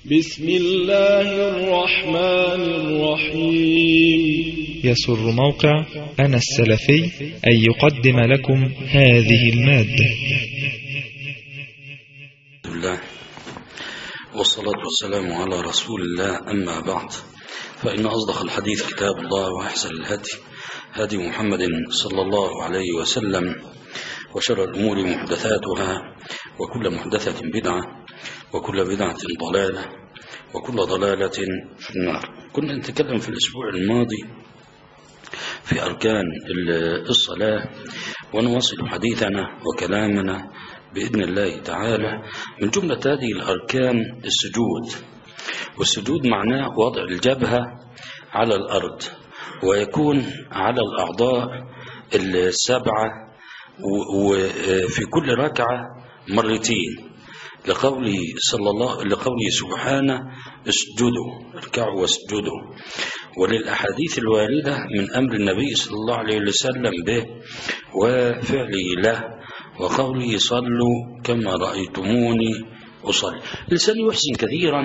بسم الله الرحمن الرحيم. يسر موقع أنا السلفي أن يقدم لكم هذه المادة. الله والصلاة والسلام على رسول الله، أما بعد، فإن أصدق الحديث كتاب الله، وأحسن الهدي هدي محمد صلى الله عليه وسلم، وشر الأمور محدثاتها، وكل محدثة بدعة، وكل بدعة ضلالة، وكل ضلالة في النار. كنا نتكلم في الأسبوع الماضي في أركان الصلاة، ونواصل حديثنا وكلامنا بإذن الله تعالى. من جملة هذه الأركان السجود، والسجود معناه وضع الجبهة على الأرض، ويكون على الأعضاء السبعة، وفي كل ركعة مرتين، لقوله سبحانه اسجدوا، اركعوا واسجدوا، وللأحاديث الواردة من أمر النبي صلى الله عليه وسلم به وفعله له، وقوله صلوا كما رأيتموني أصلي. الإنسان يحسن كثيرا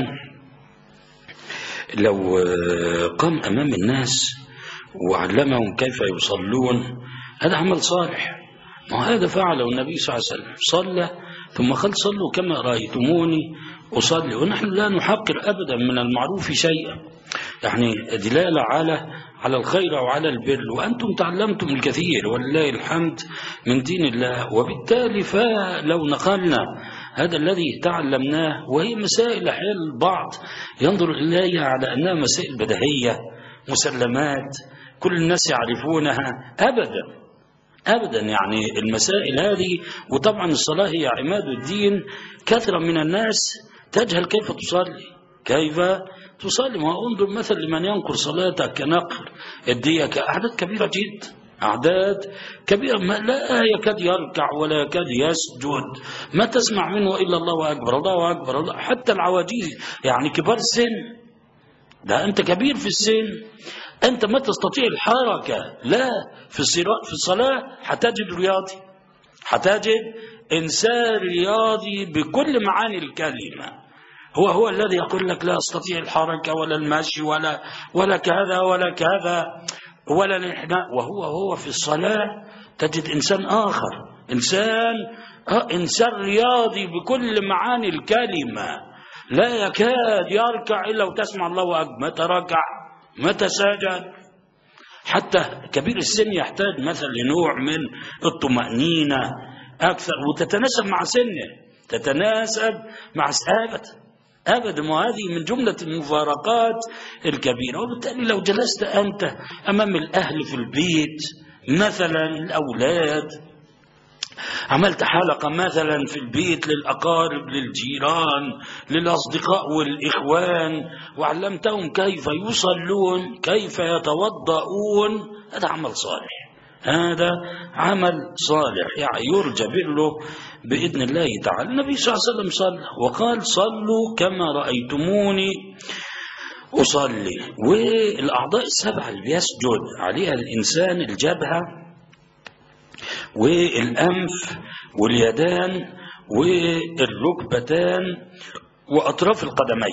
لو قام أمام الناس وعلمهم كيف يصلون، هذا عمل صالح. وهذا فعله النبي صلى الله عليه وسلم، صلى ثم قال صلوا كما رأيتموني أصلي. ونحن لا نحقر أبدا من المعروف شيئا، يعني دلالة على الخير وعلى البر، وأنتم تعلمتم الكثير ولله الحمد من دين الله. وبالتالي فلو نقلنا هذا الذي تعلمناه، وهي مسائل أحيانا البعض ينظر إليها على أنها مسائل بديهية مسلمات كل الناس يعرفونها، أبدا يعني المسائل هذه. وطبعا الصلاة هي عماد الدين، كثرة من الناس تجهل كيف تصلي. ما انظر مثلا لمن ينقر صلاته كنقر الدية، كأعداد كبيرة جدا، أعداد كبيرة، ما لا يكاد يركع ولا يكاد يسجد، ما تسمع منه إلا الله أكبر الله أكبر الله. حتى العواجيز، يعني كبار السن، ده أنت كبير في السن، أنت ما تستطيع الحركة لا في الصلاة، حتجد إنسان رياضي بكل معاني الكلمة، هو الذي يقول لك لا أستطيع الحركة ولا المشي ولا كذا ولا كذا ولا الإحناء، وهو في الصلاة تجد إنسان آخر، إنسان رياضي بكل معاني الكلمة، لا يكاد يركع إلا وتسمع الله أكبر، متى ركع متى سجد. حتى كبير السن يحتاج مثلا لنوع من الطمأنينة أكثر، وتتناسب مع سنه، تتناسب مع أبدا. وهذه من جملة المفارقات الكبيرة. وبالتالي لو جلست أنت أمام الأهل في البيت مثلا، الأولاد، عملت حلقة مثلا في البيت للأقارب للجيران للأصدقاء والإخوان، وعلمتهم كيف يصلون كيف يتوضؤون، هذا عمل صالح، هذا عمل صالح، يعني يرجى بره بإذن الله تعالى. النبي صلى الله عليه وسلم صلى وقال صلوا كما رأيتموني أصلي. والأعضاء السبعة اللي بيسجد عليها الإنسان: الجبهة والأنف واليدان والركبتان وأطراف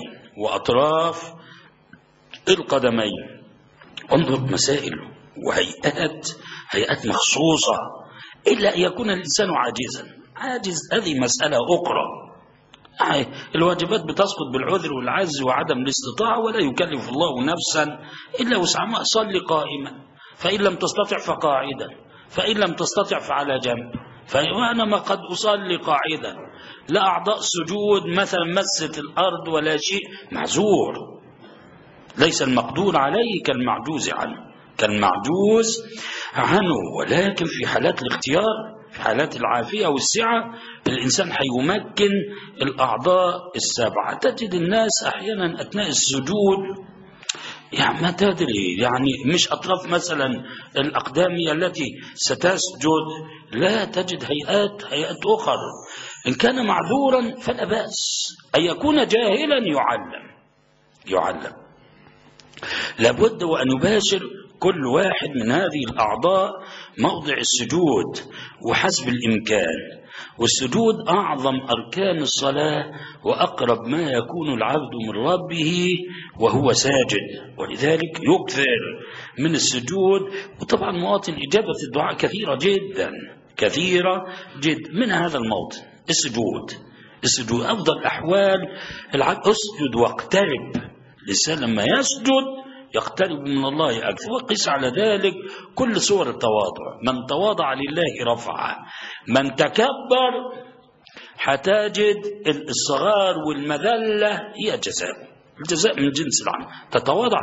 القدمين. انظر مسائل وهيئات مخصوصة، إلا أن يكون الإنسان عاجز، هذه مسألة أخرى. الواجبات بتسقط بالعذر والعجز وعدم الاستطاعة، ولا يكلف الله نفسا إلا وسعها. صل قائما، فإن لم تستطع فقاعدا، فإن لم تستطع فعلى جنب. فأنا ما قد أصلي قاعدا، لا أعضاء سجود مثلا مست الأرض ولا شيء، معذور، ليس المقدور عليه كالمعجوز عنه. ولكن في حالات الاختيار، في حالات العافية والسعة، الإنسان حيمكن الأعضاء السبعة. تجد الناس أحيانا أثناء السجود يعني ما تدري، يعني مش أطراف مثلا الأقدام التي ستسجد، لا، تجد هيئات أخرى. إن كان معذورا فلا بأس، أن يكون جاهلا يعلم. لابد وأن يباشر كل واحد من هذه الأعضاء موضع السجود وحسب الإمكان. والسجود أعظم أركان الصلاة وأقرب ما يكون العبد من ربه وهو ساجد، ولذلك يكثر من السجود. وطبعا مواطن إجابة الدعاء كثيرة جدا كثيرة جدا، من هذا الموطن السجود أفضل أحوال العبد. أسجد واقترب، الإنسان لما يسجد يقترب من الله أكثر. وقس على ذلك كل صور التواضع، من تواضع لله رفعه، من تكبر حتجد الصغار والمذلة هي جزاء، الجزاء من جنس العمل. تتواضع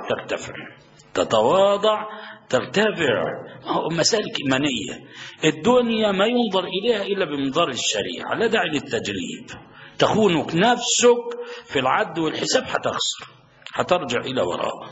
ترتفع. مسالك إيمانية، الدنيا ما ينظر إليها إلا بمنظر الشريعة، لا داعي للتجريب. تخونك نفسك في العد والحساب هتخسر، هترجع إلى وراء،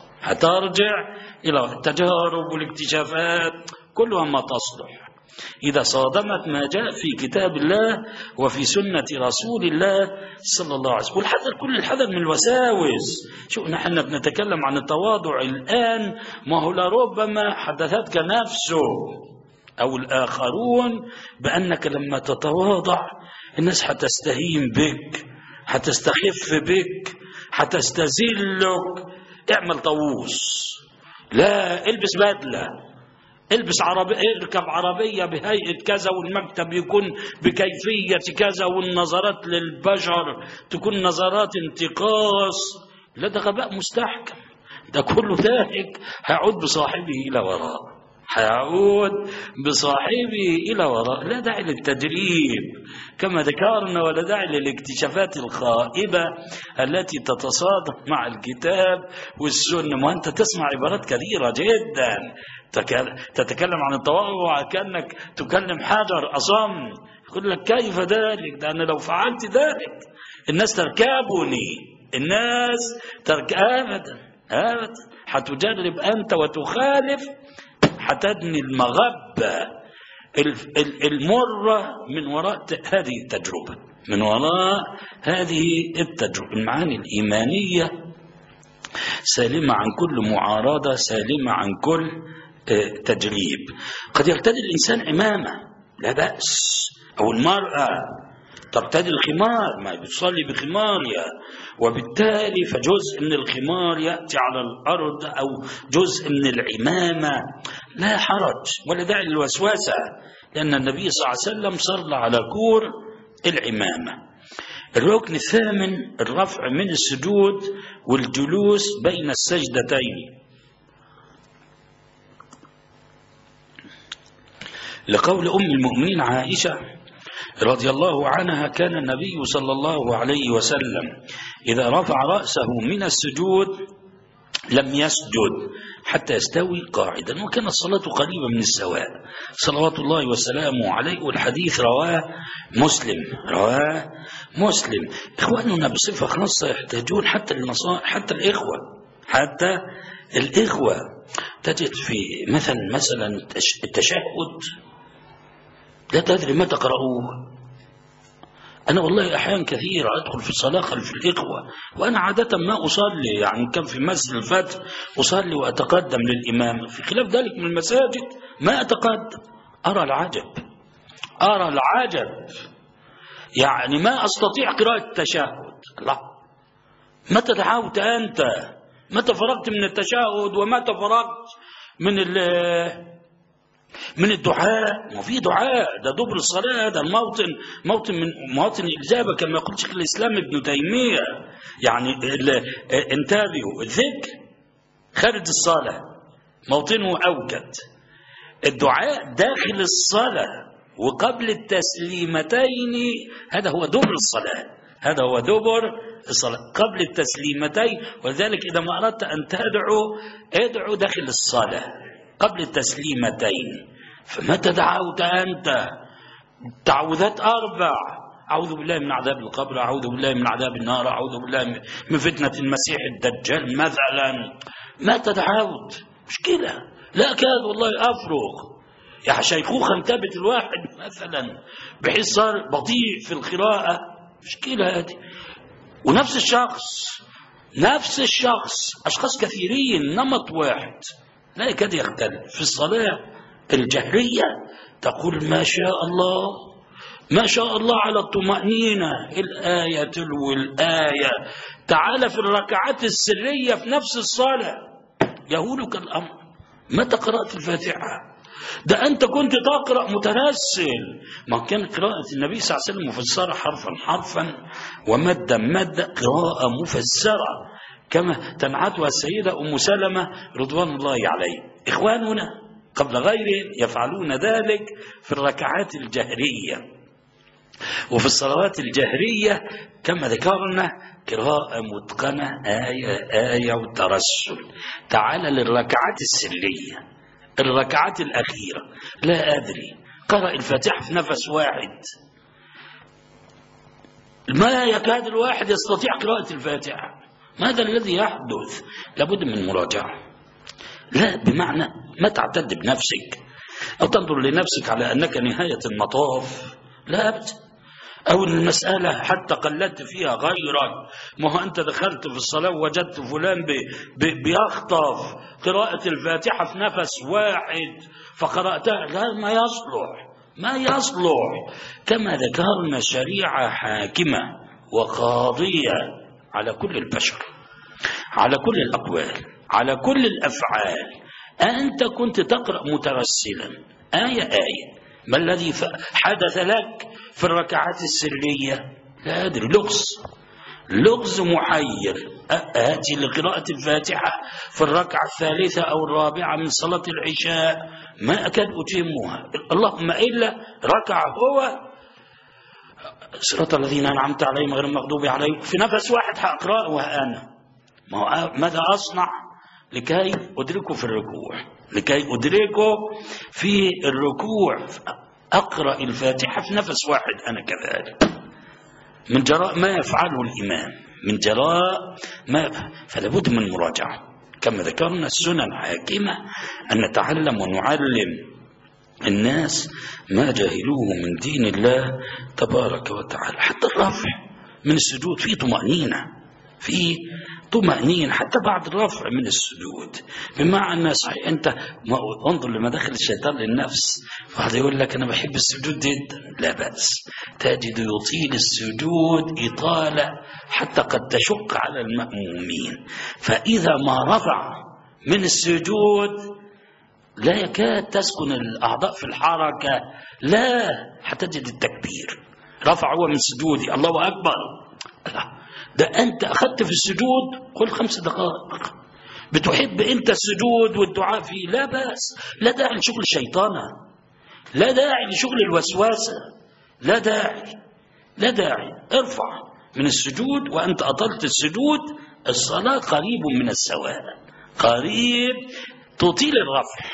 التجارب والاكتشافات كلها ما تصلح إذا صادمت ما جاء في كتاب الله وفي سنة رسول الله صلى الله عليه وسلم. والحذر، كل الحذر من الوساوس. شو نحن بنتكلم عن التواضع الآن، ما هو لربما حدثتك نفسه أو الآخرون بأنك لما تتواضع الناس حتستهين بك، حتستخف بك، حتستذلك. اعمل طاووس، لا البس بدلة، البس عربية، اركب عربية بهيئة كذا، والمكتب يكون بكيفية كذا، والنظرات للبشر تكون نظرات انتقاص. لا، ده غباء مستحكم، ده كله ذلك هيعود بصاحبه إلى وراء. لا داعي للتدريب كما ذكرنا، ولا داعي للاكتشافات الخائبة التي تتصادم مع الكتاب والسنة. وأنت تسمع عبارات كثيرة جدا تتكلم عن التواضع كأنك تكلم حجر أصم، يقول لك كيف ذلك؟ ده أنا لو فعلت ذلك الناس تركبني، أبدا. حتجرب أنت وتخالف، حتدني المغبة المرة من وراء هذه التجربة. المعاني الإيمانية سالمة عن كل معارضة، سالمة عن كل تجريب. قد يرتدي الإنسان عمامة لا بأس، أو المرأة ترتدي الخمار، ما بتصلي بخمارها، وبالتالي فجزء من الخمار يأتي على الأرض أو جزء من العمامة، لا حرج ولا داعي للوسوسة، لأن النبي صلى الله عليه وسلم صلى على كور العمامة. الركن الثامن الرفع من السجود والجلوس بين السجدتين، لقول أم المؤمنين عائشة رضي الله عنها: كان النبي صلى الله عليه وسلم إذا رفع رأسه من السجود لم يسجد حتى يستوي قاعدا، وكانت الصلاة قريبة من السواء صلوات الله وسلامه عليه. والحديث رواه مسلم. إخواننا بصفة خاصة يحتاجون حتى الإخوة تجد في مثلا التشهد لا تدري ما تقرأوه. أنا والله أحيان كثيرة أدخل في الصلاة خلف الإخوة، وأنا عادة ما أصلي، يعني كان في مسجد الفتح أصلي وأتقدم للإمام، في خلاف ذلك من المساجد ما أتقدم. أرى العجب، يعني ما أستطيع قراءة التشهد. الله، متى دعوت أنت؟ متى فرغت من التشهد؟ ومتى فرغت من الدعاء؟ وفي دعاء، ده دبر الصلاة، ده موطن من مواطن الإجابة كما يقول شيخ الإسلام ابن تيمية. يعني انتبهوا، الذكر خارج الصلاة موطنه أوجد، الدعاء داخل الصلاة وقبل التسليمتين، هذا هو دبر الصلاة، قبل التسليمتين. ولذلك إذا ما أردت أن ادعو داخل الصلاة قبل التسليمتين. فمتى دعوت أنت؟ تعوذات 4: أعوذ بالله من عذاب القبر، أعوذ بالله من عذاب النار، أعوذ بالله من فتنة المسيح الدجال مثلا. متى دعوت؟ مشكلة، لا أكاد والله أفرغ، يا شيخوخة انتبت الواحد مثلا بحيث صار بطيء في القراءة، مشكلة هذه. ونفس الشخص أشخاص كثيرين، نمط واحد لا يكاد يختلف. في الصلاة الجهرية تقول ما شاء الله، ما شاء الله على الطمأنينة، الآية تلو الآية. تعال في الركعات السرية في نفس الصلاة يهولك الأمر، متى قرأت الفاتحة؟ ده أنت كنت تقرأ مترسل، ما كان قراءة النبي صلى الله عليه وسلم مفسرة حرفا حرفا ومدا مدا، قراءة مفسرة كما تنعتها السيدة أم سلمة رضوان الله عليه. إخواننا قبل غيرهم يفعلون ذلك في الركعات الجهرية وفي الصلوات الجهرية كما ذكرنا قراءة متقنة آية آية والترسل. تعال للركعات السرية، الركعات الأخيرة، لا أدري قرأ الفاتحة في نفس واحد، ما يكاد الواحد يستطيع قراءة الفاتحة. ماذا الذي يحدث؟ لابد من مراجعة. لا بمعنى ما تعتد بنفسك أو تنظر لنفسك على أنك نهاية المطاف، لا أبدا. أو المسألة حتى قلدت فيها غيرك، ما هو أنت دخلت في الصلاة ووجدت فلان بيخطف قراءة الفاتحة في نفس واحد فقرأتها، لا ما يصلح، ما يصلح. كما ذكرنا شريعة حاكمة وقاضية على كل البشر، على كل الأقوال، على كل الأفعال. أنت كنت تقرأ مترسلا آية آية، ما الذي حدث لك في الركعات السرية؟ لا أدري، لغز محير. آتي لقراءة الفاتحة في الركعة الثالثة أو الرابعة من صلاة العشاء ما أكاد أتمها، اللهم إلا ركع هو صراط الذين أنعمت عليهم غير المغضوب عليهم في نفس واحد هأقرأ وأنا ماذا أصنع لكي أدركه في الركوع؟ لكي أدركه في الركوع أقرأ الفاتحة في نفس واحد أنا كذلك، من جراء ما يفعله الإمام، من جراء ما فلابد من مراجعة. كما ذكرنا السنن حاكمة أن نتعلم ونعلم الناس ما جاهلوه من دين الله تبارك وتعالى. حتى الرفع من السجود في طمأنينة، في طمأنينة حتى بعد الرفع من السجود. بمعنى صحيح أنت انظر لمداخل الشيطان للنفس، واحد يقول لك أنا بحب السجود جدا، لا بأس، تجد يطيل السجود إطالة حتى قد تشق على المأمومين. فإذا ما رفع من السجود لا يكاد تسكن الأعضاء في الحركة، لا هتجد التكبير، رفع هو من سجودي الله أكبر، لا ده أنت أخذت في السجود قل 5 دقائق، بتحب أنت السجود والدعاء فيه، لا بأس، لا داعي لشغل الشيطانة، لا داعي لشغل الوسواسة، لا داعي، لا داعي. ارفع من السجود وأنت أطلت السجود، الصلاة قريب من السواء، قريب. تطيل الرفع،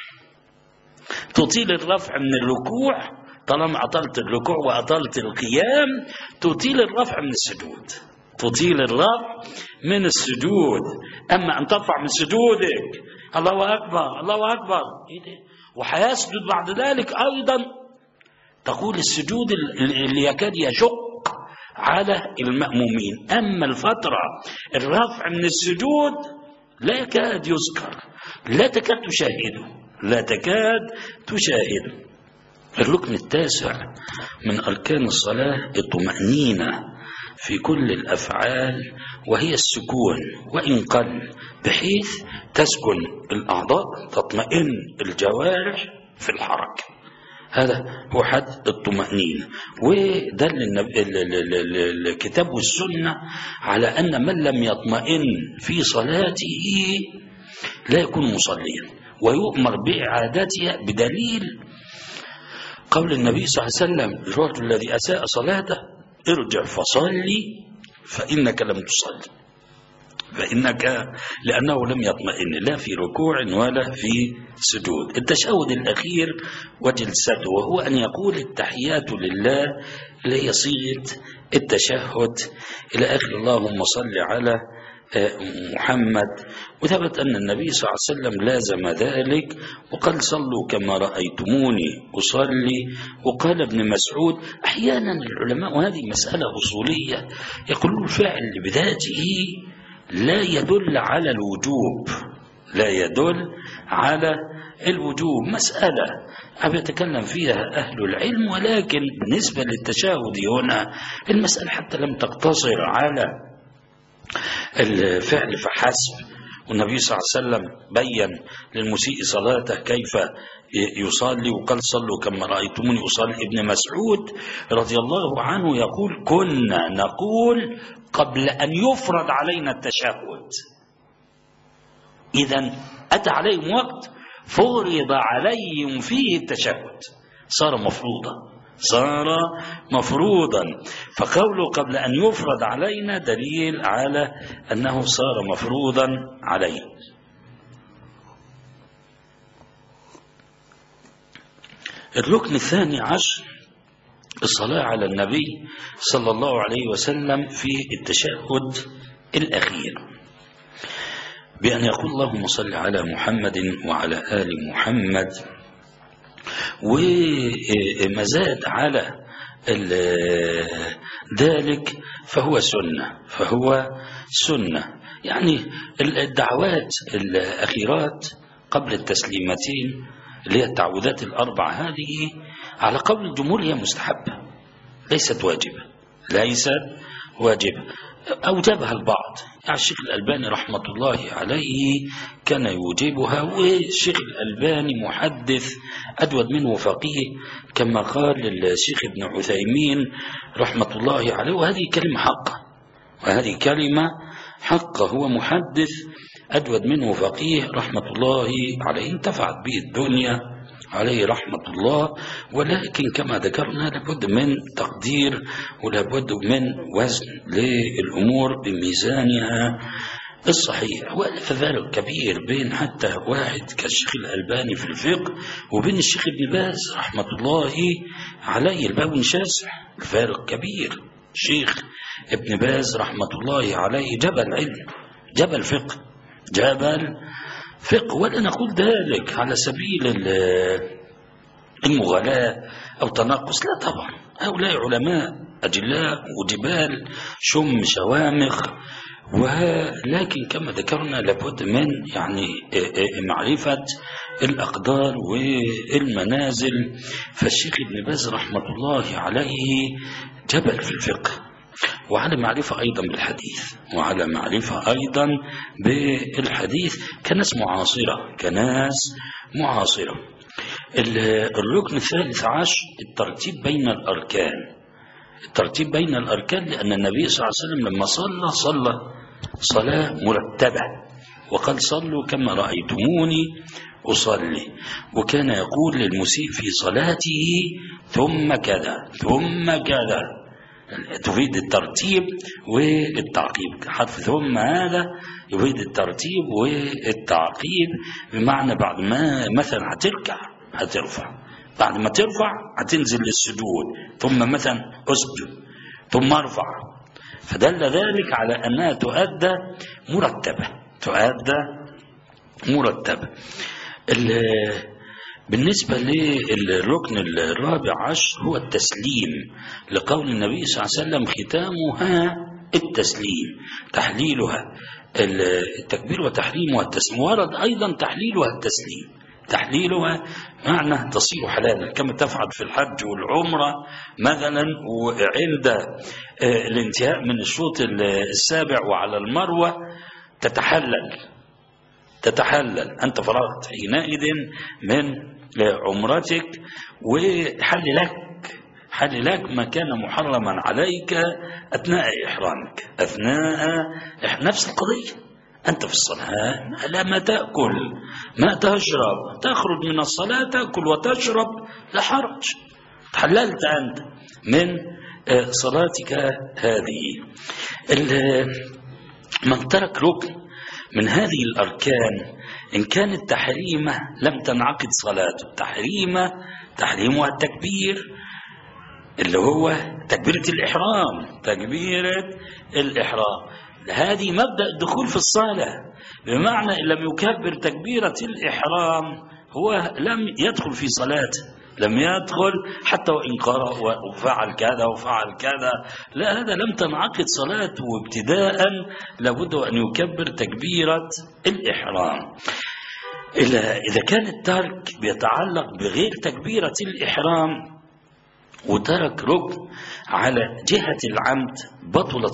تطيل الرفع من الركوع، طالما أطلت الركوع وأطلت القيام تطيل الرفع من السجود، تطيل الرفع من السجود. أما أن ترفع من سجودك الله أكبر الله أكبر وحيسجد بعد ذلك أيضا، تقول السجود اللي يكاد يشق على المأمومين. أما الفترة الرفع من السجود لا يكاد يذكر، لا تكاد تشاهده، لا تكاد تشاهده. الركن التاسع من أركان الصلاة الطمأنينة في كل الأفعال، وهي السكون وإن قل، بحيث تسكن الأعضاء، تطمئن الجوارح في الحركة. هذا هو حد الطمأنينة. ودل الكتاب والسنة على أن من لم يطمئن في صلاته لا يكون مصليا، ويؤمر بإعادتها بدليل قول النبي صلى الله عليه وسلم الرجل الذي أساء صلاته ارجع فصلي فإنك لم تصلي، فإنك لأنه لم يطمئن لا في ركوع ولا في سجود. التشهد الأخير وجلسته، وهو أن يقول التحيات لله اللي هي صيغة التشهد إلى آخر اللهم صل على محمد. وثبت أن النبي صلى الله عليه وسلم لازم ذلك وقال صلوا كما رأيتموني أصلي. وقال ابن مسعود أحيانا العلماء، وهذه مسألة أصولية، يقولون الفعل بذاته لا يدل على الوجوب، لا يدل على الوجوب مسألة يتكلم فيها أهل العلم، ولكن بالنسبة للتشهد هنا المسألة حتى لم تقتصر على الفعل فحسب، والنبي صلى الله عليه وسلم بين للمسيء صلاته كيف يصلي، وقال صلوا كما رأيتموني أصلي. ابن مسعود رضي الله عنه يقول كنا نقول قبل أن يفرض علينا التشهد، إذن أتى عليهم وقت فرض عليهم فيه التشهد، صار مفروضا، فقوله قبل أن يفرض علينا دليل على أنه صار مفروضا عليه. الركن الثاني عشر الصلاة على النبي صلى الله عليه وسلم في التشهد الأخير، بأن يقول اللهم صل على محمد وعلى آل محمد، وما زاد على ذلك فهو سنة. يعني الدعوات الأخيرات قبل التسليمتين اللي هي التعوذات الأربع هذه على قول الجمهور هي مستحبة ليست واجبة، أوجبها البعض، يعني الشيخ الألباني رحمة الله عليه كان يوجبها، والشيخ الألباني محدث أجود منه فقيه كما قال الشيخ ابن عثيمين رحمة الله عليه، وهذه كلمة حقة، هو محدث أجود منه فقيه رحمة الله عليه، انتفعت به الدنيا عليه رحمة الله. ولكن كما ذكرنا لابد من تقدير ولابد من وزن للأمور بميزانها الصحيح، ففارق كبير بين حتى واحد كالشيخ الألباني في الفقه وبين الشيخ ابن باز رحمة الله عليه، الباب شاسع، الفارق كبير. الشيخ ابن باز رحمة الله عليه جبل علم، جبل فقه، ولا نقول ذلك على سبيل المغالاة أو تناقص، لا طبعا، هؤلاء علماء أجلاء وجبال شوامخ، ولكن كما ذكرنا لابد من يعني معرفة الأقدار والمنازل. فالشيخ ابن باز رحمة الله عليه جبل في الفقه، وعلى معرفة أيضا بالحديث كناس معاصرة. الركن الثالث عشر الترتيب بين الأركان، لأن النبي صلى الله عليه وسلم لما صلى صلاة مرتبة، وقال صلوا كما رأيتموني أصلي، وكان يقول للمسيء في صلاته ثم كذا تفيد الترتيب والتعقيب، حرف ثم هذا يفيد الترتيب والتعقيب، بمعنى بعد ما مثلا هترفع، بعد ما ترفع هتنزل للسجود، ثم مثلا اسجد ثم ارفع، فدل ذلك على أنها تؤدى مرتبة. بالنسبة للركن الرابع عشر هو التسليم، لقول النبي صلى الله عليه وسلم ختامها التسليم، تحليلها التكبير وتحريمها التسليم، ورد أيضا تحليلها معنى تصير حلالا كما تفعل في الحج والعمرة مثلا، وعند الانتهاء من الشوط السابع وعلى المروة تتحلل أنت فرغت حينئذ من عمرتك، حل لك ما كان محرما عليك أثناء إحرامك، نفس القضية. أنت في الصلاة لا ما تأكل ما تشرب، تخرج من الصلاة تأكل وتشرب لا حرج، تحللت أنت من صلاتك هذه. من ترك ركن من هذه الأركان إن كانت تحريمة لم تنعقد صلاته. تحريمها التكبير اللي هو تكبيرة الإحرام، هذه مبدأ الدخول في الصلاة، بمعنى إن لم يكبر تكبيرة الإحرام هو لم يدخل في صلاته، لم يدخل حتى وإن قرأ وفعل كذا، لا، هذا لم تنعقد صلاته، وابتداء لابد أن يكبر تكبيرة الإحرام. إذا كان الترك بيتعلق بغير تكبيرة الإحرام وترك ركن على جهة العمد بطلت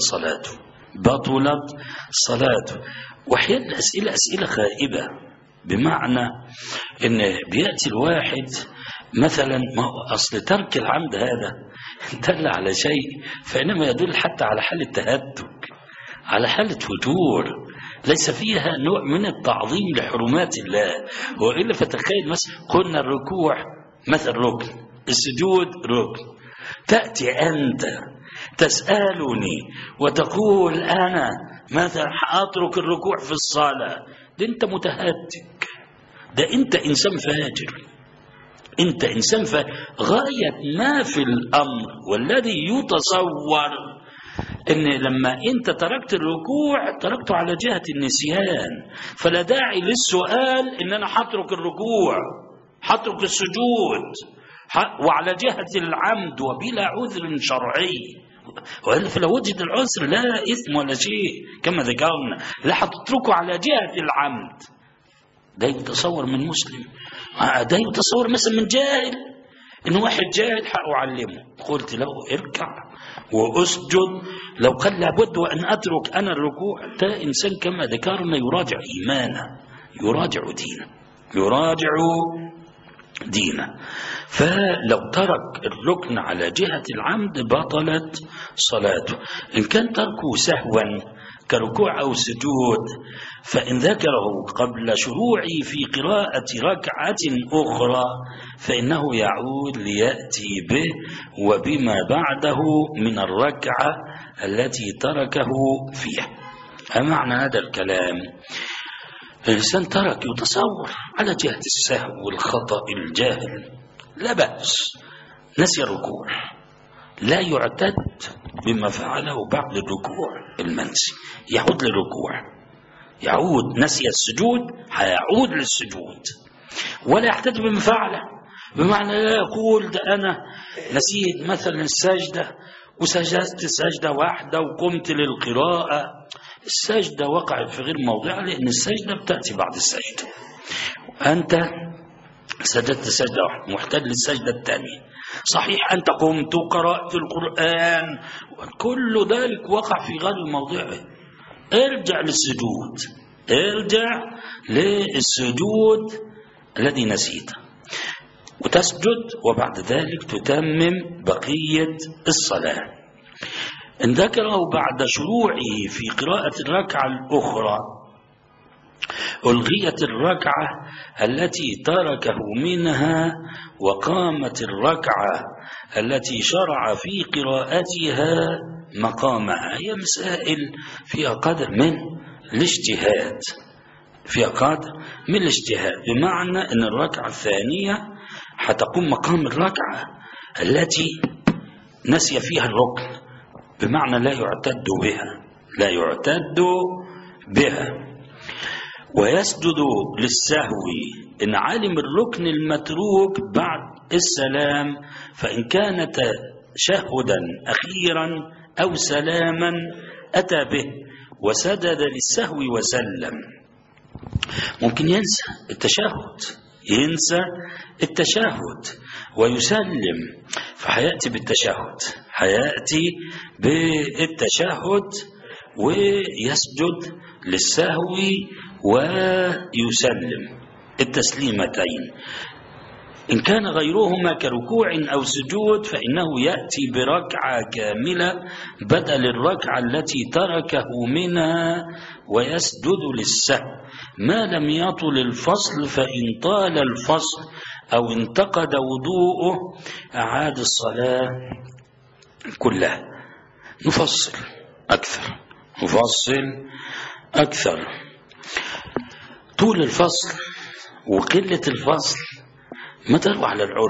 صلاته. وأحيانا أسئلة خائبة، بمعنى إن بيأتي الواحد مثلا، ما أصل ترك العمد هذا دل على شيء، فإنما يدل حتى على حالة تهتك، على حالة فتور، ليس فيها نوع من التعظيم لحرمات الله. وإلا فتخيل مثلا قلنا الركوع مثل ركن، السجود ركن، تأتي أنت تسألني وتقول أنا مثلا أترك الركوع في الصلاة، ده أنت متهتك، ده أنت إنسان فاجر، أنت إنسان غاية ما في الأمر. والذي يتصور إن لما أنت تركت الركوع تركته على جهة النسيان، فلا داعي للسؤال إن أنا حترك الركوع، حترك السجود وعلى جهة العمد وبلا عذر شرعي. وإلا فلو وجد العذر لا إثم ولا شيء كما ذكرنا، لا حتتركه على جهة العمد. ده يتصور من مسلم، ده يتصور مثلا من جاهل، إن واحد جاهل حقه علمه، قلت له اركع وأسجد، لو قال لابد أن أترك أنا الركوع، ده إنسان كما ذكرنا يراجع إيمانه، يراجع دينه. فلو ترك الركن على جهة العمد بطلت صلاته. إن كان تركه سهوا كركوع أو سجود، فإن ذكره قبل شروعه في قراءة ركعة أخرى فإنه يعود ليأتي به وبما بعده من الركعة التي تركه فيها. معنى هذا الكلام، الإنسان ترك يتصور على جهة السهو والخطأ الجاهل لا بأس، نسي الركوع، لا يعتد بما فعله بعد الركوع المنسي، يعود للركوع، يعود. نسي السجود هيعود للسجود، ولا يعتد بما فعله، بمعنى لا يقول ده أنا نسيت مثلا السجدة وسجدت سجدة واحدة وقمت للقراءة، السجدة وقعت في غير موضعها، لأن السجدة بتأتي بعد السجدة. أنت سجدت سجدة واحدة، محتاج للسجدة الثانية، صحيح أنت قمت وقرأت القرآن، كل ذلك وقع في غير موضعه، ارجع للسجود الذي نسيته وتسجد، وبعد ذلك تتمم بقية الصلاة. إن ذكره بعد شروعه في قراءة الركعة الأخرى ألغيت الركعة التي تركه منها، وقامت الركعة التي شرع في قراءتها مقامها. هي مسائل فيها قدر من الاجتهاد، بمعنى أن الركعة الثانية حتقوم مقام الركعة التي نسي فيها الركن، بمعنى لا يعتد بها. ويسجد للسهو إن علم الركن المتروك بعد السلام، فإن كان تشهدا أخيرا أو سلاما أتى به وسجد للسهو وسلم. ممكن ينسى التشهد ويسلم، فحيأتي بالتشهد ويسجد للسهو ويسلم التسليمتين. إن كان غيرهما كركوع أو سجود فإنه يأتي بركعة كاملة بدل الركعة التي تركه منها ويسجد للسهو ما لم يطل الفصل، فإن طال الفصل أو انتقد وضوءه أعاد الصلاة كلها. نفصل أكثر. طول الفصل وقلة الفصل مداره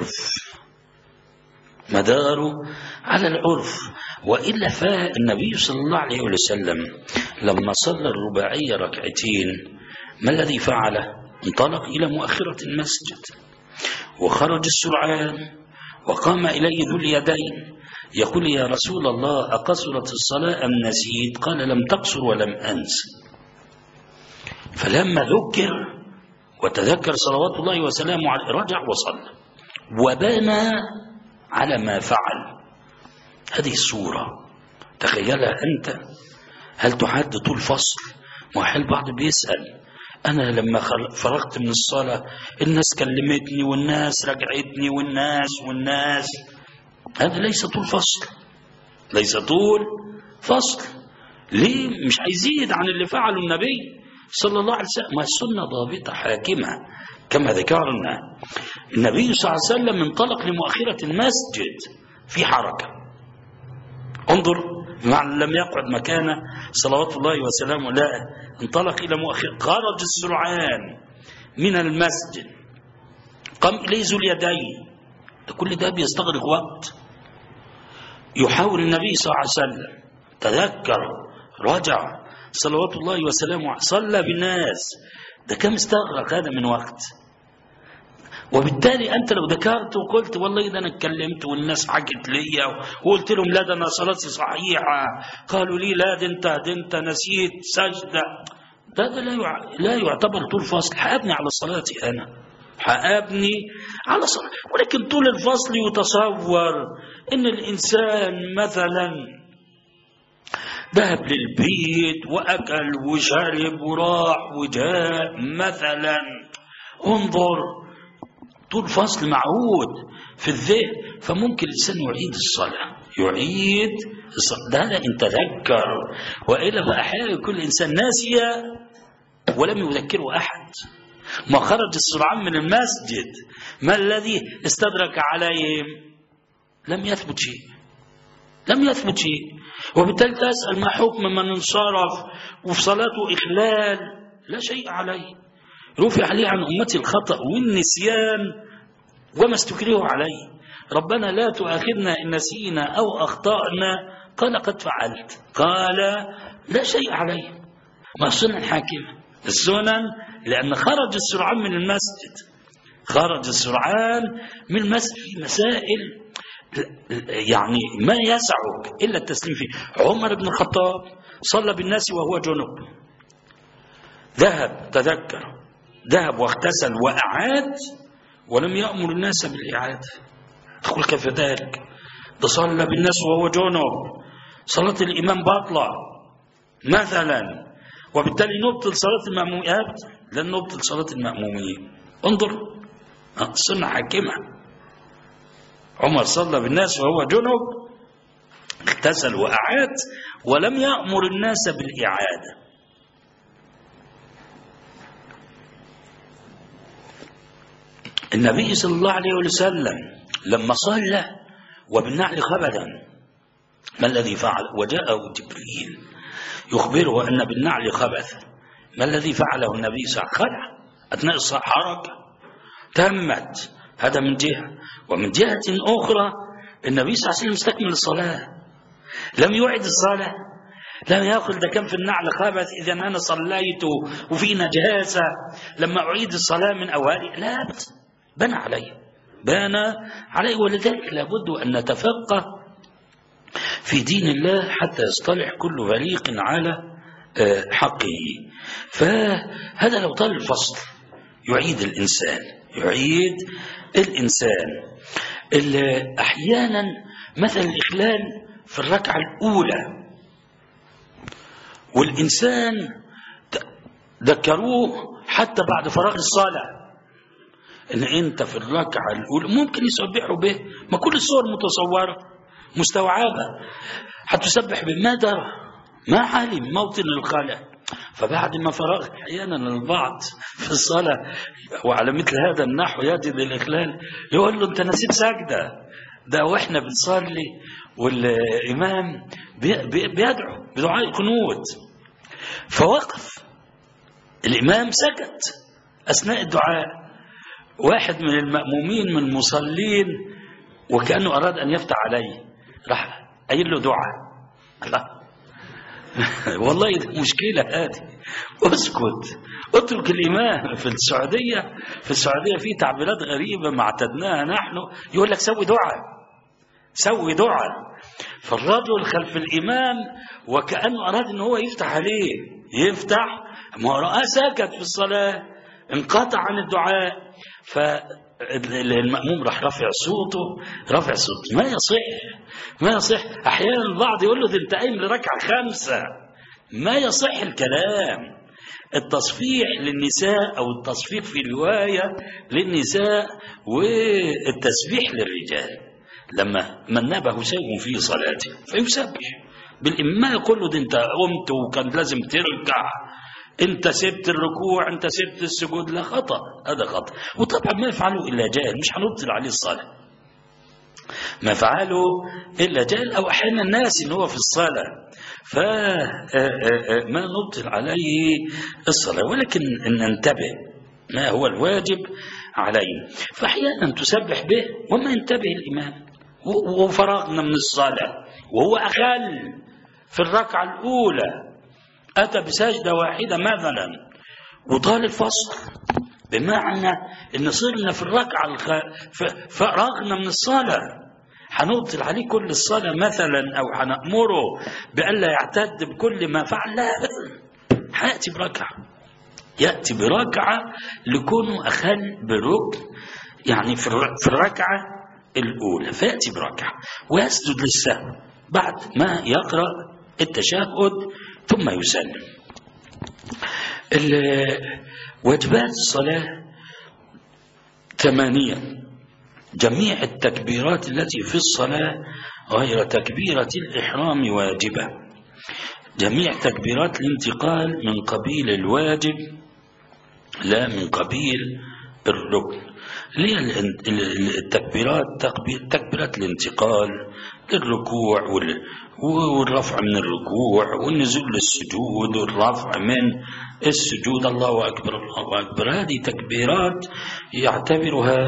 على العرف، وإلا فالنبي صلى الله عليه وسلم لما صلى الرباعية ركعتين ما الذي فعله؟ انطلق إلى مؤخرة المسجد وخرج السرعان وقام إليه ذو اليدين يقول: يا رسول الله أقصرت الصلاة أم نسيت؟ قال: لم تقصر ولم أنس. فلما ذكر وتذكر صلوات الله وسلامه عليه، رجع وصلى وبنى على ما فعل. هذه الصورة تخيلها أنت. هل تحد طول فصل؟ ما هل بعض بيسأل أنا لما فرغت من الصلاة الناس كلمتني والناس رجعتني والناس هذا ليس طول فصل، ليس طول فصل. ليه مش هيزيد عن اللي فعله النبي صلى الله عليه وسلم؟ ما السنة ضابطة حاكمة كما ذكرنا. النبي صلى الله عليه وسلم انطلق لمؤخرة المسجد في حركة. انظر، لم يقعد مكانه صلوات الله وسلامه، لا، انطلق إلى مؤخرة. خرج السرعان من المسجد، قام إليه ذو اليدين. كل ده بيستغرق وقت. يحاول النبي صلى الله عليه وسلم، تذكر، رجع صلوات الله وسلامه، صلى بالناس. ده كم استغرق هذا من وقت. وبالتالي أنت لو ذكرت وقلت والله ده أنا اتكلمت والناس حكت لي وقلت لهم لا ده أنا صلاتي صحيحة، قالوا لي لا ده أنت نسيت سجدة، ده لا يعتبر طول فصل. حابني على صلاتي أنا، حابني على صلاتي. ولكن طول الفصل يتصور إن الإنسان مثلا ذهب للبيت وأكل وشرب وراح وجاء مثلا. انظر، طول فصل معهود في الذهن، فممكن الإنسان يعيد الصلاة، يعيد الصلاة. ده إن تذكر، وإلا فأحيانا كل إنسان ناسي ولم يذكره أحد. ما خرج السرعان من المسجد، ما الذي استدرك عليهم؟ لم يثبت شيء. وبالتالي تسأل ما حكم من انصرف وفي صلاته إخلال؟ لا شيء عليه، رفع عليه عن أمتي الخطأ والنسيان وما استكرهوا عليه. ربنا لا تؤاخذنا إن نسينا أو أخطأنا، قال قد فعلت، قال لا شيء عليه. ما السنن حاكمة، السنن، لأن خرج السرعان من المسجد في مسائل يعني ما يسعك إلا التسليم فيه. عمر بن الخطاب صلى بالناس وهو جنب، ذهب واغتسل وأعاد ولم يأمر الناس بالإعادة. تقول كيف ذلك؟ ده صلى بالناس وهو جنب، صلاة الإمام باطلة مثلا، وبالتالي نبطل صلاة المأمومين، لن نبطل صلاة المأمومين. انظر، السنة حاكمة. عمر صلى بالناس وهو جنب، اغتسل وأعاد ولم يأمر الناس بالإعادة. النبي صلى الله عليه وسلم لما صلى وبالنعل خبدا، ما الذي فعل؟ وجاءه جبريل يخبره أن بالنعل خبث. ما الذي فعله النبي صلى الله عليه وسلم؟ خلع أثناء الصلاة، حركة تمت. هذا من جهة. ومن جهة أخرى النبي صلى الله عليه وسلم استكمل الصلاة، لم يعد الصلاة، لم يقل ده كان في النعل خبث إذا أنا صليت وفي نجاسة لما أعيد الصلاة من أولي. لا، بنى عليه. ولذلك لابد أن نتفقه في دين الله حتى يصطلح كل فريق على حقه. فهذا لو طال الفصل يعيد الإنسان. أحيانا مثل الإخلال في الركعة الأولى، والإنسان ذكروه حتى بعد فراغ الصلاة إن أنت في الركعة الأولى ممكن يسبحوا به، ما كل الصور متصورة مستوعبة، هتسبح بمدى ما علم موطن الخلل. فبعد ما فرغ أحيانا البعض في الصلاة وعلى مثل هذا النحو يجد الإخلال، يقول له أنت نسيت سجدة، ده وإحنا بنصلي والإمام بيدعو بدعاء قنوت. فوقف الإمام، سكت أثناء الدعاء. واحد من المأمومين من المصلين وكأنه أراد أن يفتح عليه، راح قايل له دعاء. الله والله مشكلة هذه، اسكت، اترك الإمام. في السعودية في تعبيرات غريبة ما اعتدناها نحن، يقول لك سوي دعاء. فالرجل خلف الإمام وكأنه أراد أن هو يفتح عليه، ما رأى ساكت في الصلاة، انقطع عن الدعاء، فالمأموم راح رافع صوته ما يصح. أحيانا البعض يقول له ده أنت قايم لركعة 5. ما يصح الكلام. التصفيح للنساء أو التصفيق في رواية للنساء والتسبيح للرجال. لما من نبه شيء في صلاته فيسبح بالإمام، يقول له ده أنت قمت وكان لازم تركع، أنت سبت الركوع، أنت سبت السجود. لا، خطأ، هذا خطأ. وطبعا ما يفعله إلا جاهل، مش هنبطل عليه الصلاة. ما فعله إلا جاهل، أو أحيانا الناس إن هو في الصلاة فما نبطل عليه الصلاة، ولكن ننتبه ما هو الواجب عليه. فأحيانا تسبح به وما ينتبه الإمام، وفرغنا من الصلاة وهو أخل في الركعة الأولى، أتى بسجدة واحدة مثلا وطال الفصل، بمعنى أن صرنا في الركعة فرغنا من الصلاة، هنبطل عليه كل الصلاة مثلا، أو هنأمره بألا يعتد بكل ما فعل. لا، يأتي بركعة لكونه أخل بركن، يعني في الركعة الأولى، فيأتي بركعة ويسجد للسهو بعد ما يقرأ التشهد ثم يسلم. واجبات الصلاة 8. جميع التكبيرات التي في الصلاة غير تكبيرة الإحرام واجبة. جميع تكبيرات الانتقال من قبيل الواجب لا من قبيل الركن. ليه التكبيرات تكبيرات الانتقال للركوع والرفع من الركوع والنزول للسجود والرفع من السجود، الله أكبر الله أكبر، هذه تكبيرات يعتبرها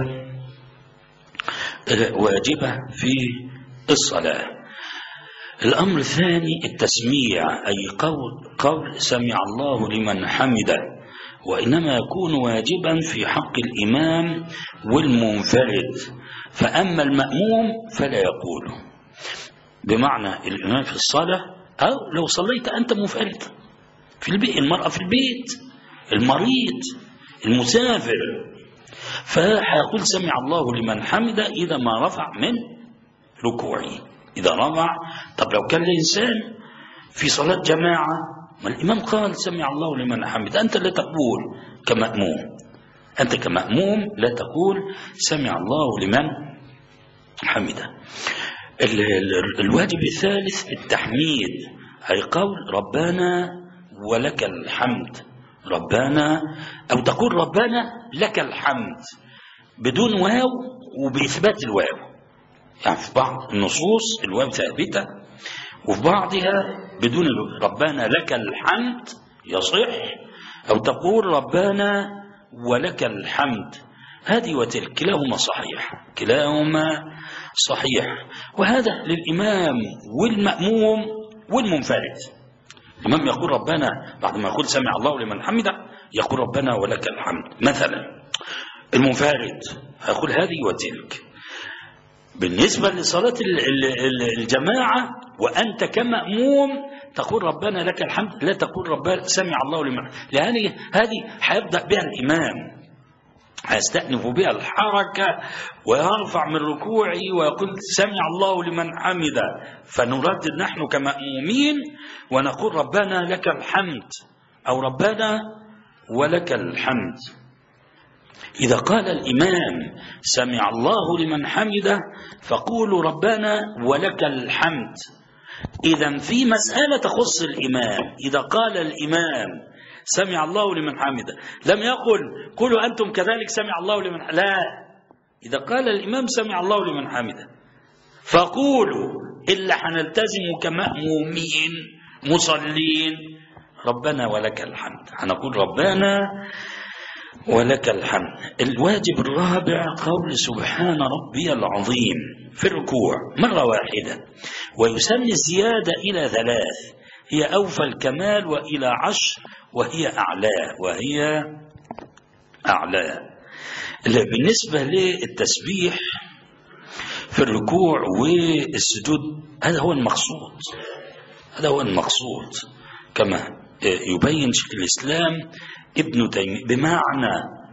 واجبة في الصلاة. الأمر الثاني التسميع، أي قول سمع الله لمن حمده، وإنما يكون واجبا في حق الإمام والمنفرد، فأما المأموم فلا يقوله. بمعنى الإمام في الصلاة، أو لو صليت أنت منفرد في البيت، المرأة في البيت، المريض، المسافر، فهيقول سمع الله لمن حمده إذا ما رفع من ركوعه، إذا رفع. طب لو كان الإنسان في صلاة جماعة ما الإمام قال سمع الله لمن حمده، أنت لا تقول كمأموم، أنت كمأموم لا تقول سمع الله لمن حمده. الواجب الثالث التحميد، أي قول ربنا ولك الحمد، ربنا، أو تقول ربنا لك الحمد بدون واو وبإثبات الواو. يعني في بعض النصوص الواو ثابتة وفي بعضها بدون الواو. ربنا لك الحمد يصح، أو تقول ربنا ولك الحمد، هذه وتلك كلاهما صحيح، كلاهما صحيح. وهذا للإمام والمأموم والمنفرد. الإمام يقول ربنا بعد ما يقول سمع الله لمن حمده يقول ربنا ولك الحمد مثلا. المنفرد هيقول هذه وتلك. بالنسبة لصلاة الجماعة وأنت كمأموم تقول ربنا لك الحمد، لا تقول ربنا سمع الله لمن، لأن هذه هيبدأ بها الإمام، هيستأنف بها الحركة ويرفع من ركوعه ويقول سمع الله لمن حمده، فنردد نحن كمأمومين ونقول ربنا لك الحمد أو ربنا ولك الحمد. إذا قال الإمام سمع الله لمن حمده فقولوا ربنا ولك الحمد. إذا في مسألة تخص الإمام، إذا قال الإمام سمع الله لمن حمده لم يقل قولوا أنتم كذلك سمع الله لمن حمده، لا، إذا قال الإمام سمع الله لمن حمده فقولوا إلا حنلتزم كمأمومين مصلين ربنا ولك الحمد، هنقول ربنا ولك الحمد. الواجب الرابع قول سبحان ربي العظيم في الركوع مرة واحدة، ويسمي الزيادة إلى 3، هي أوفى الكمال، وإلى 10 وهي أعلى. بالنسبة للتسبيح في الركوع والسجود هذا هو المقصود كما يبين شيخ الإسلام ابن تيمية، بمعنى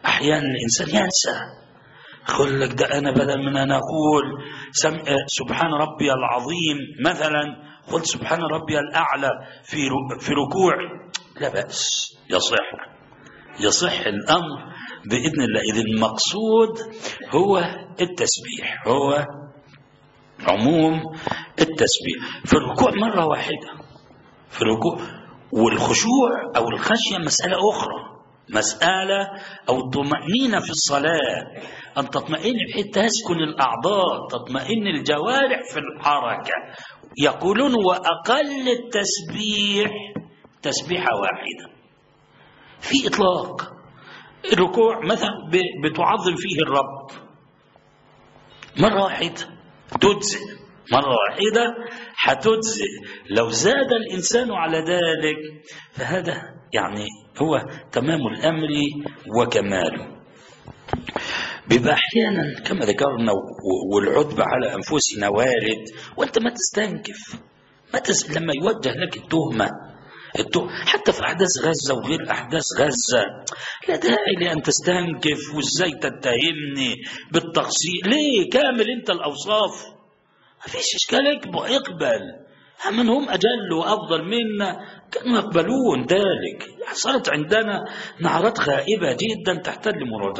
أحيانا الإنسان ينسى، يقول لك ده أنا بدل من أن أقول سبحان ربي العظيم مثلا قلت سبحان ربي الأعلى في ركوع، لا بأس، يصح الأمر بإذن الله. إذ المقصود هو التسبيح، هو عموم التسبيح في الركوع مرة واحدة في الركوع. والخشوع أو الخشية مسألة أخرى، مسألة أو الطمأنينة في الصلاة، أن تطمئن بحيث تسكن الأعضاء، تطمئن الجوارح في الحركة. يقولون وأقل التسبيح تسبيحة واحدة في إطلاق. الركوع مثلا بتعظم فيه الرب مرة واحدة تجزئ، مرة واحدة هتجزئ. لو زاد الإنسان على ذلك فهذا يعني هو تمام الأمر وكماله. بيبقى أحيانا كما ذكرنا والعتب على أنفسنا وارد، وأنت ما تستنكف، لما يوجه لك التهمة حتى في أحداث غزة وغير أحداث غزة، لا داعي لأن تستنكف وإزاي تتهمني بالتقصير. ليه؟ كامل أنت الأوصاف، ما فيش إشكال، اقبل. من هم أجل وأفضل منا كانوا يقبلون ذلك. حصلت عندنا نعرات غائبة جدا تحتاج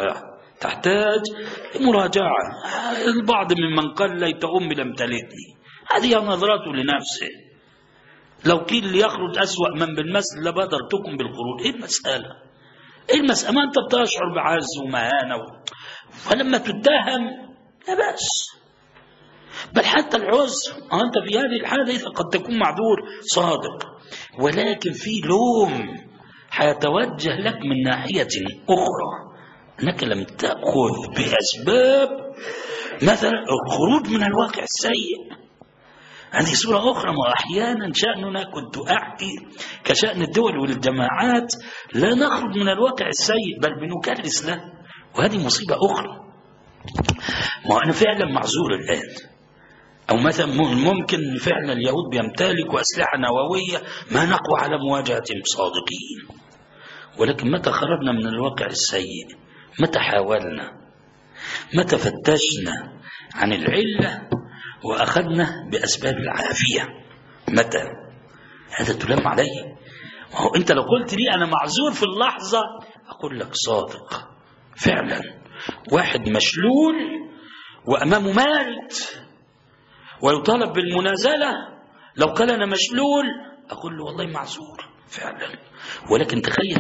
لمراجعة. البعض ممن قال ليت أمي لم تلدني، هذه نظرته لنفسه. لو قيل يخرج أسوأ من بالمثل لبادرتكم بالخروج. إيه المسألة؟ ما أنت بتشعر بعز ومهانة فلما تتهم لا بأس. بل حتى العذر، أنت في هذه الحالة قد تكون معذور صادق، ولكن في لوم حيتوجه لك من ناحية أخرى، أنك لم تأخذ بأسباب مثلا الخروج من الواقع السيء. هذه صورة أخرى. وأحيانا شأننا كنت أحكي كشأن الدول والجماعات لا نخرج من الواقع السيء بل بنكرس له، وهذه مصيبة أخرى. ما أنا فعلا معذور الآن، أو مثلا ممكن فعلا اليهود بيمتلكوا أسلحة نووية ما نقوى على مواجهتهم صادقين، ولكن متى خرجنا من الواقع السيء؟ متى حاولنا؟ متى فتشنا عن العلة وأخذنا بأسباب العافية؟ متى؟ هذا تلام عليه. وهو أنت لو قلت لي أنا معذور في اللحظة أقول لك صادق فعلا. واحد مشلول وأمامه مارد ويطالب بالمنازلة، لو قال أنا مشلول أقول له والله معذور فعلا. ولكن تخيل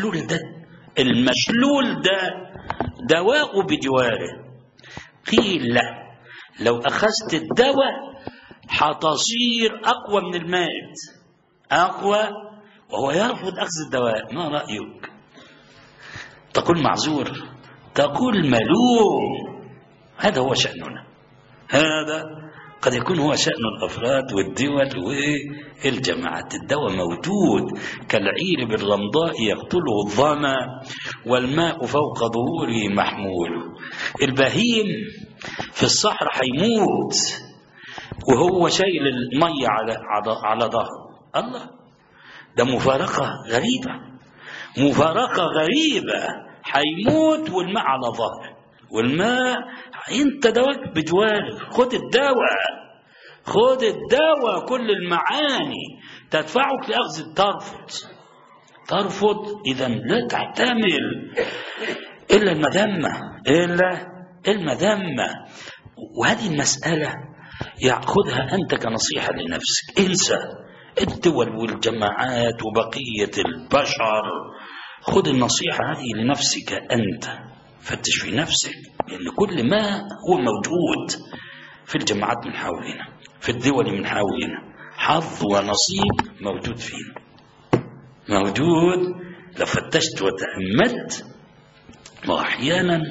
المشلول ده دواء بجواره. قيل له لو أخذت الدواء حتصير أقوى من المائد، أقوى، وهو يرفض أخذ الدواء. ما رأيك؟ تقول معذور، تقول ملوم. هذا هو شأننا، هذا قد يكون هو شأن الأفراد والدول والجماعات. الدواء موجود كالعير بالرمضاء يقتله الظما والماء فوق ظهوره محمول. البهيم في الصحراء حيموت وهو شايل المية على ظهره. الله، ده مفارقة غريبة، حيموت والماء على ظهره، والماء انت دواك بجوارك. خد الدواء، كل المعاني تدفعك لأخذ ترفض. إذا لا تحتمل إلا المذمة. وهذه المسألة يأخذها أنت كنصيحة لنفسك. انسى الدول والجماعات وبقية البشر، خذ النصيحة هذه لنفسك أنت. فتش في نفسك، لأن كل ما هو موجود في الجماعات من حولنا، في الدول من حولنا، حظ ونصيب موجود فينا، موجود. لو فتشت وتأملت، وأحيانا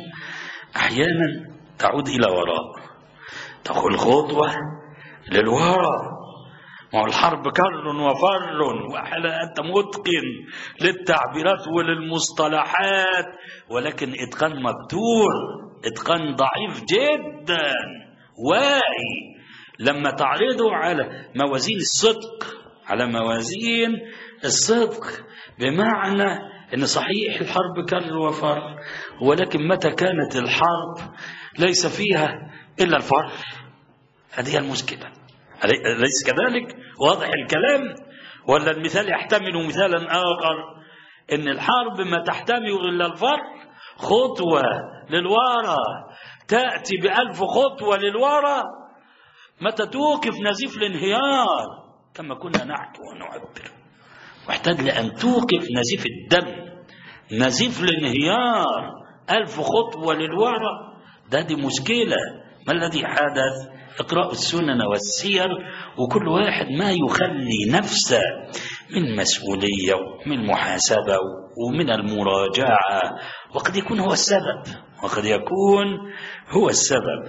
تعود إلى وراء، تأخذ خطوة للوراء. والحرب كر وفر، وأحيانا أنت متقن للتعبيرات وللمصطلحات، ولكن إتقان مبتور، إتقان ضعيف جدا. واعي لما تعرضه على موازين الصدق، بمعنى إن صحيح الحرب كر وفر، ولكن متى كانت الحرب ليس فيها إلا الفر؟ هذه المشكلة، أليس كذلك؟ واضح الكلام؟ ولا المثال يحتمل مثالا آخر، إن الحرب ما تحتمل إلا الفر، خطوة للوراء تأتي ب1000 خطوة للوراء، متى توقف نزيف الانهيار كما كنا نحكي ونعبر، واحتاج لأن توقف نزيف الدم، نزيف الانهيار 1000 خطوة للوراء. دي مشكلة. ما الذي حدث؟ اقرأوا السنن والسير، وكل واحد ما يخلي نفسه من مسؤولية ومن محاسبة ومن المراجعة، وقد يكون هو السبب، وقد يكون هو السبب.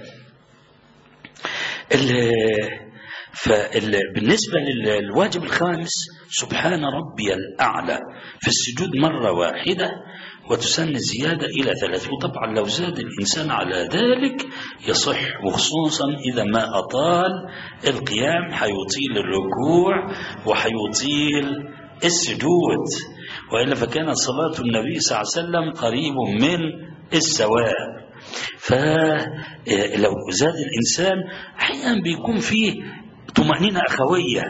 بالنسبة للواجب الخامس، سبحان ربي الأعلى في السجود مرة واحدة، وتسن زيادة إلى 3. وطبعا لو زاد الإنسان على ذلك يصح، وخصوصا إذا ما أطال القيام حيطيل الركوع وحيطيل السجود، وإلا فكانت صلاة النبي صلى الله عليه وسلم قريب من السواء. فلو زاد الإنسان أحيانا بيكون فيه طمأنينة أخوية،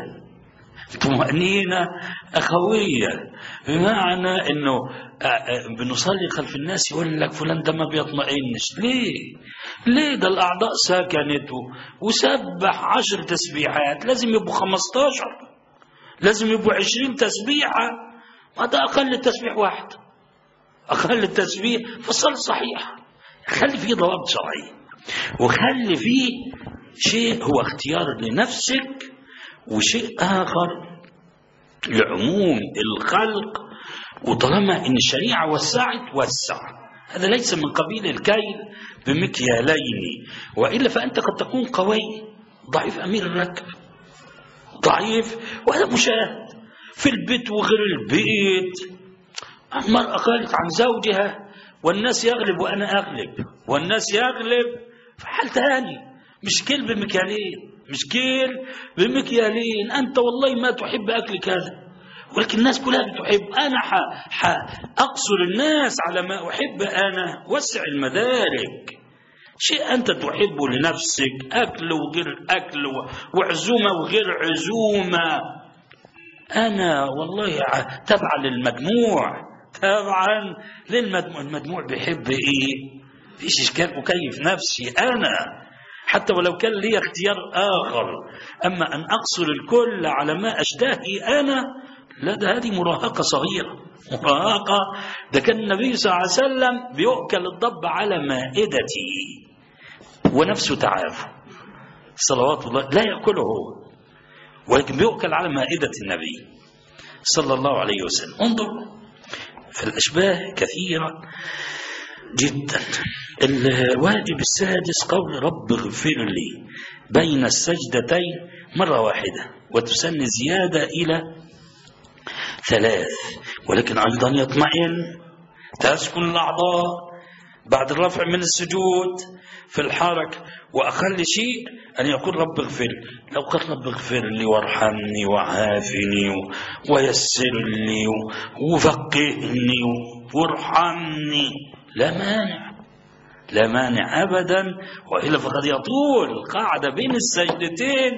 طمأنينة أخوية، بمعنى أنه بنصلي خلف الناس يقول لك فلان ده ما بيطمئنش. ليه؟ ده الأعضاء سكنت وسبح 10 تسبيحات، لازم يبقوا 15، لازم يبقوا 20 تسبيحة، ما ده أقل التسبيح واحد، أقل التسبيح. فالصلاة صحيحة، خلي فيه ضوابط شرعية، وخلي فيه شيء هو اختيار لنفسك، وشيء آخر لعموم الخلق. وطالما إن الشريعة وسعت وسع، هذا ليس من قبيل الكيل بمكيالين، وإلا فأنت قد تكون قوي ضعيف أمير الركب، ضعيف، وهذا مشاهد في البيت وغير البيت. المرأة قالت عن زوجها والناس يغلب وأنا أغلب، والناس يغلب في حال تاني، مش كيل بمكيالين، مش كيل بمكيالين. أنت والله ما تحب أكل كذا، ولكن الناس كلها بتحب، أنا أقصر الناس على ما أحب أنا. وسع المدارك، شيء أنت تحبه لنفسك، أكل وغير أكل، وعزومة وغير عزومة. أنا والله تبعا للمجموع، تبعا للمجموع. المجموع بيحب إيه؟ فيش إشكال، أكيف نفسي أنا حتى ولو كان لي اختيار آخر. أما أن أقصر الكل على ما أشتهي أنا، لا، ده هذه مراهقة صغيرة، مراهقة. ده كان النبي صلى الله عليه وسلم بيؤكل الضب على مائدته ونفسه تعافى صلوات الله، لا يأكله هو، ولكن بيؤكل على مائدة النبي صلى الله عليه وسلم. انظر، فالأشباه كثيرة جدا. الواجب السادس قول رب اغفر لي بين السجدتين مرة واحدة، وتسن زيادة إلى 3، ولكن أيضا يطمئن، تسكن الأعضاء بعد الرفع من السجود في الحركة. وأقل شيء أن يقول رب اغفر لي. لو قال رب اغفر لي وارحمني وعافني ويسر لي وفقهني وارحمني، لا مانع، لا مانع أبدا. وإلا فقد يطول القاعدة بين السجدتين،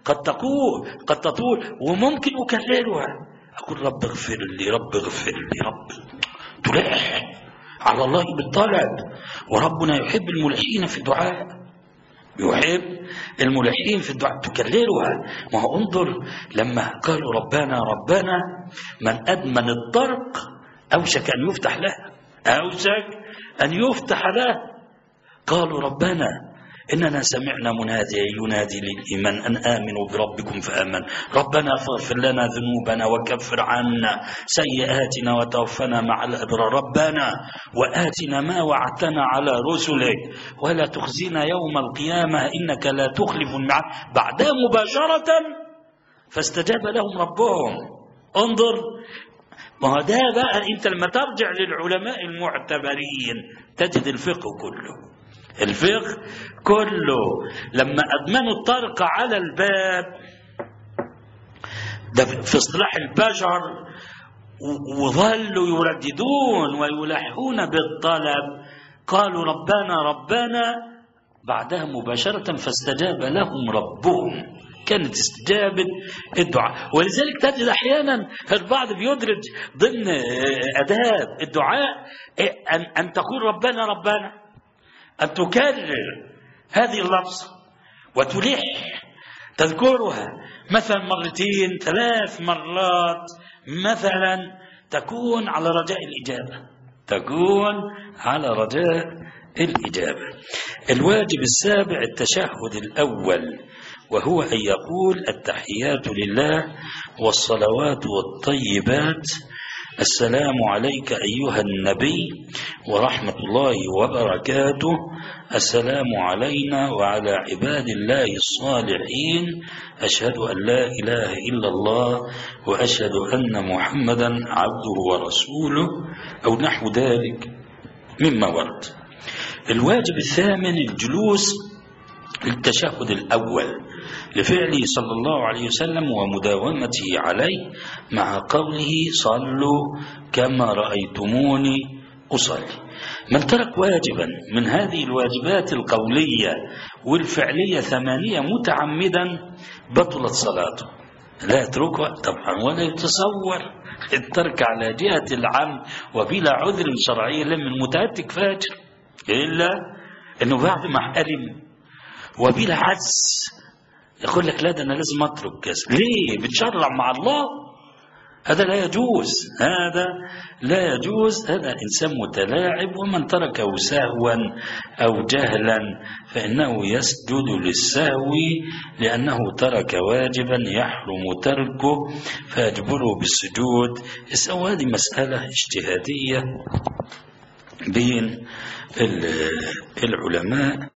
قد تطول، وممكن أكررها، أقول رب اغفر لي، رب اغفر لي، رب، تلح على الله بالطلب. وربنا يحب الملحين في الدعاء، يحب الملحين في الدعاء، تكررها. ما هو انظر، لما قالوا ربنا ربنا، من أدمن الطرق أوشك أن يفتح له، أوشك أن يفتح له. قالوا ربنا إننا سمعنا مناديا ينادي للإيمان أن آمنوا بربكم فآمن، ربنا فاغفر لنا ذنوبنا وكفر عنا سيئاتنا وتوفنا مع الأبرار، ربنا وآتنا ما وعدتنا على رسلك ولا تخزنا يوم القيامة إنك لا تخلف الميعاد. بعدها مباشرة فاستجاب لهم ربهم. انظر، ما هو ده بقى، أنت لما ترجع للعلماء المعتبرين تجد الفقه كله، الفقه كله لما أدمنوا الطرق على الباب، ده في اصطلاح البشر وظلوا يرددون ويلحون بالطلب، قالوا ربنا ربنا، بعدها مباشرة فاستجاب لهم ربهم. كانت استجابة الدعاء. ولذلك تجد أحيانا البعض بيدرج ضمن أداب الدعاء أن تقول ربنا ربنا، أن تكرر هذه اللفظة وتلح تذكرها مثلا مرتين 3 مرات مثلا، تكون على رجاء الإجابة، تكون على رجاء الإجابة. الواجب السابع التشهد الأول، وهو أن يقول التحيات لله والصلوات والطيبات، السلام عليك أيها النبي ورحمة الله وبركاته، السلام علينا وعلى عباد الله الصالحين، أشهد أن لا إله إلا الله وأشهد أن محمدا عبده ورسوله، أو نحو ذلك مما ورد. الواجب الثامن الجلوس للتشهد الأول لفعله صلى الله عليه وسلم ومداومته عليه، مع قوله صلوا كما رأيتموني أصلي. من ترك واجبا من هذه الواجبات القولية والفعلية 8 متعمدا بطلت صلاته، لا يتركها طبعا ولا يتصور الترك على جهة العمد وبلا عذر شرعي لمن متهتك فاجر، إلا أنه بعد ما حرم وبلا عجز يقول لك لا ده أنا لازم أترك كذا. ليه؟ بتشرع مع الله؟ هذا لا يجوز، هذا لا يجوز، هذا إنسان متلاعب. ومن تركه سهوا أو جهلا فإنه يسجد للسهو، لأنه ترك واجبا يحرم تركه فيجبره بالسجود. هذه مسألة اجتهادية بين العلماء.